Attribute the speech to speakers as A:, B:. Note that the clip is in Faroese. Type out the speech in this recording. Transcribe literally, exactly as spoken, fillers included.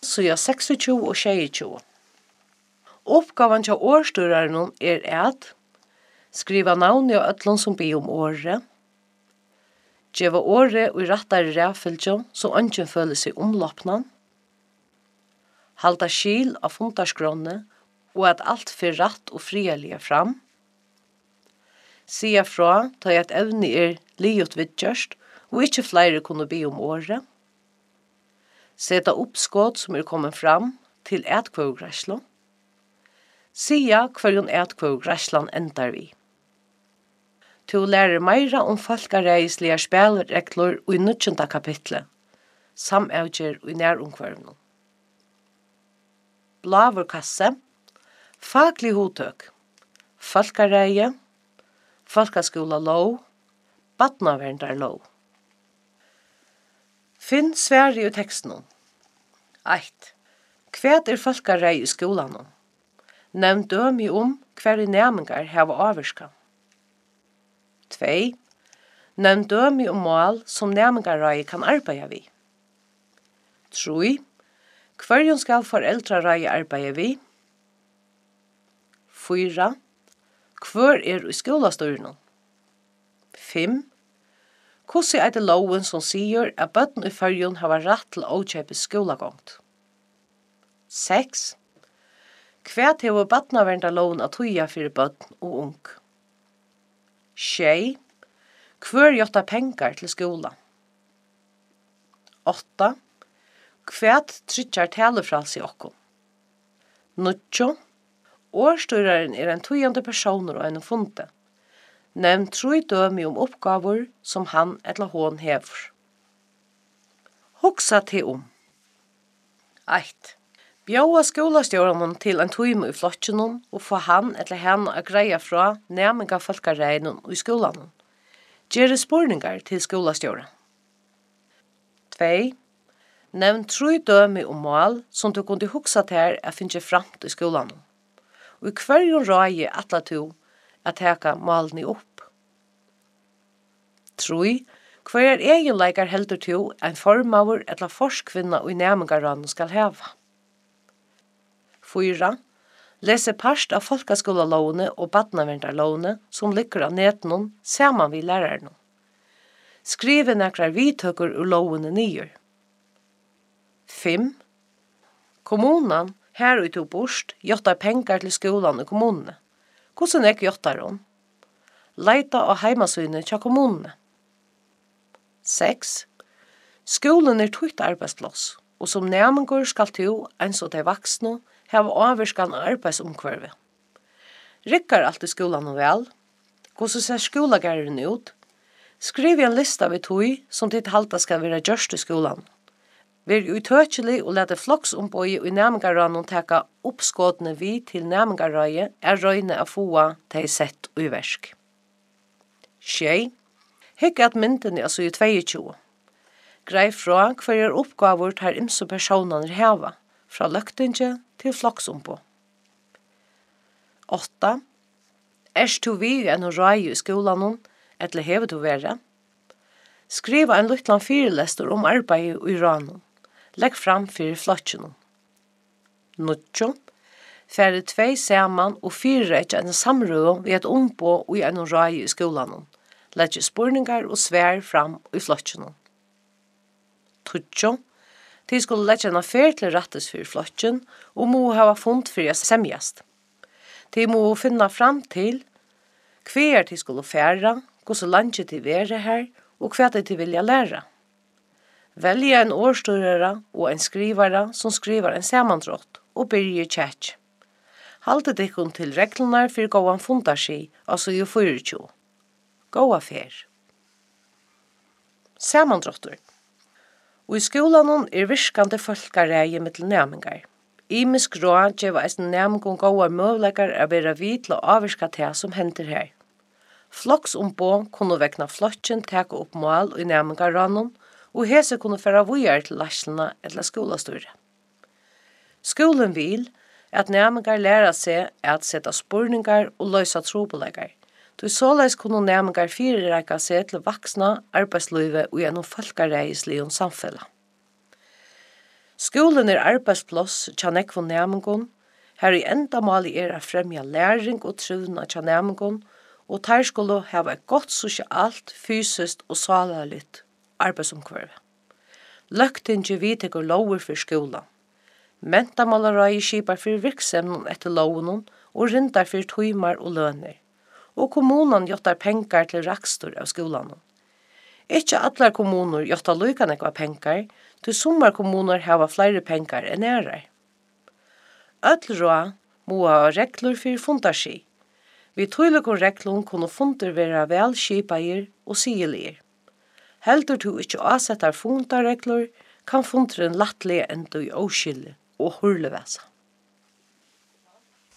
A: sida seksogtjúgu og sjeyogtjúgu. Uppgavan til årstyraren er at skriva navni og öllum som bi om året, geva året og rattare ræfylgju så ungen føler seg omloppnan, halda skil av fundarskrone og at alt fyrir ratt og frialige fram, sia fra ta at evni er liot vidgjørst og ikkje flere kunne bi om året, seta uppskot som er kommet fram til etkvøgræslo, sia hverjon etkvøgræslan endar vi. To lærer meira om folkareislige spelregler i nutjunda kapitlet, samavgjer i nærumkvarvno. Blavur kasse, faglig hotøk, folkareie, folkaskola lov, badnaverndar lov. Finn sværi i teksten. Eitt. Kvæt er folkareie i skolan? Nevn dømi om hver i næmingar hava avvirska. Tvei. Nevn dømi om mål som næmingarreie kan arbeida vi. Troi. Hverjon skal foreldrereie arbeida vi? Fyra. Hver er i skolastorno? Fem. Hvordan er det loven som sier at bøtten i fyrjon har rett til å kjøpe skolagångt? Seks. Hva hever badnaverndar loven at tuja fyrir bøtten og ung? Sjei. Hver gjotta pengar til skola? Åtta. Hva tryggjar talefrals i okkom? Nutjo. Årstyraren er en tujande personer og en funte. Nevn tru dømi om oppgaver som han eller hon hever. Hoksa til om. Eitt. Bjóa skólastjóranum til en tujme i flotjenum og få han eller henne a greia fra næminga folkareinen i skólanum. Gjere spurningar til skólastjóran. Tvei. Nevn tru dømi om mål som du kunne hoksa til a finne framt i skólanum. Og i hverjon røye atla to at teka malni opp. Troi, hver er egenleikar heldur to en formavur etla forskvinna og i næmingarranen skal heva. Fyra, lese parst av folkaskolalovene og badnaverdarlovene som ligger av netnum saman vi lærarno. Skrive nekrar vidtøkker ur lovene nyer. Fem, kommunan her ut og bort gjottar pengar til skolan i kommunene. Hvordan er gjottar hon? Leita av heimasynet til kommunene. Seks. Skolen er tøyt arbeidsplass, og som næmingur skal to, eins og de vaksne, hava avvirskan arbeidsomkvarve. Rikkar alt i skolan og vel? Hvordan ser skolagæren ut? Skriv en lista ved tøy som ditt halta skal være gjørst i skolan. Vi er utøkjelig og lete floksombøye og i næmingarranen teka oppskådene vi til næmingarrøye er røyne av foa til sett og i versk. Sjei. Hikk at myndene er så i tjueto. Grei fra hver er oppgaver til imse personer heva, fra løktinge til floksombå. Åtta. Erst du vi enn å røye i skolan, eller hever du være? Skriva en luttlan firelester om arbeid i ranen. Legg fram fyrir flotjenum. Nutjo. Færre tvei saman og fire ikke en samrøy ved et ombå og i en røy i skolan. Legg spurningar og svær fram i flotjenum. Tutjo. De skulle legge en affær til rattes fyrir flotjen og må hava fund fyrir semjast. De må finna fram til hver de skulle færa, hvordan landet de være her og hva de vilja læra. Velja en årstyrere og en skrivare som skriver en samandrått og byrje tjekk. Halte dikkun til reglene for gåan fundarski, altså jo fyrirtjo. Gåa fer. Samandråttur. Og i skolan er virkande folkareie mittel næmingar. Imisk råd gjeva eisen næmingon gåa møvleikar er vera vid til å avvirka det som hender her. Floksombå kunne vekna flotjen teka opp mål i næmingarranen, og hese kunne færa vujar til lasslene eller skolastore. Skolen vil at næmingar læra seg at setta spurningar og løysa trobeleikar. Du såleis kunne næmingar fyrirreika seg til vaksna arbeidslivet og gjennom folkareislig samfella. Skolen er arbeidsplass tja nekvun nemingon, her i endamåli er a fremja læring og trivna tja nemingon, og tær skulle hava et godt sosialt, fysiskt og salaligt arbeidsomkvarve. Løgtingi vidtekur lover for skolan. Mentamálaráði skipar fyrir virksemnum etter lovunum og rindar fyrir tímar og lønir. Og kommunan jottar pengar til rakstur av skolanum. Ikke allar kommuner jottar lukan ekva pengar, til sommar kommuner hava flere pengar enn ærar. Öll råd må ha reglur fyrir fundarski. Vi tøylikum reglum kunne fundur vera vel skipair og sigelir. Heldur du ikke avsettar fundarreglur, kan fundren lattlega enda i åskille og hurlevesa.